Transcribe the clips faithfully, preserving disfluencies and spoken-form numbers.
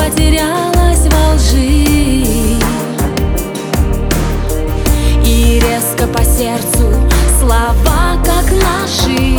потерялась во лжи, и резко по сердцу слова, как ножи,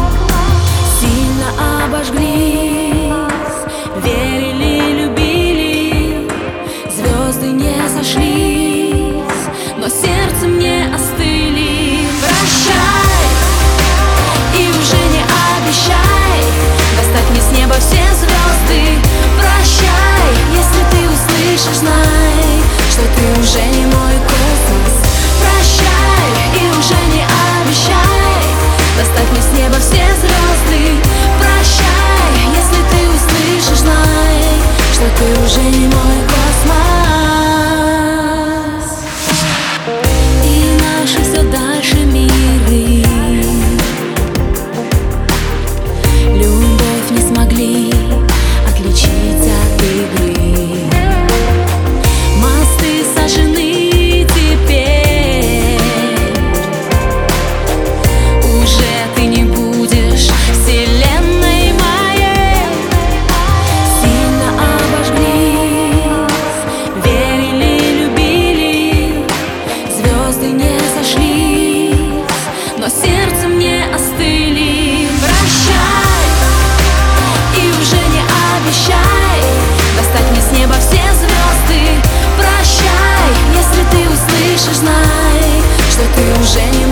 сильно обожглись. Верили, любили, звезды не сошлись, но сердцем не остыли. Прощай, и уже не обещай достать мне с неба все звезды. Прощай, если ты услышишь, знай, что ты уже не мой космос. Прощай, и уже не обещай достать мне с неба все звезды. Прощай, если ты услышишь, знай, что ты уже не мой космос. И наши все дальше миры любовь не смогли отличить от игры. Мосты сожжены теперь, уже ты не будешь вселенной моей. Сильно обожглись, верили, любили, звезды не сошлись, но сердцем не остыли. Прощай, и уже не обещай достать мне с неба все звезды. Прощай, если ты услышишь, знай, что ты уже не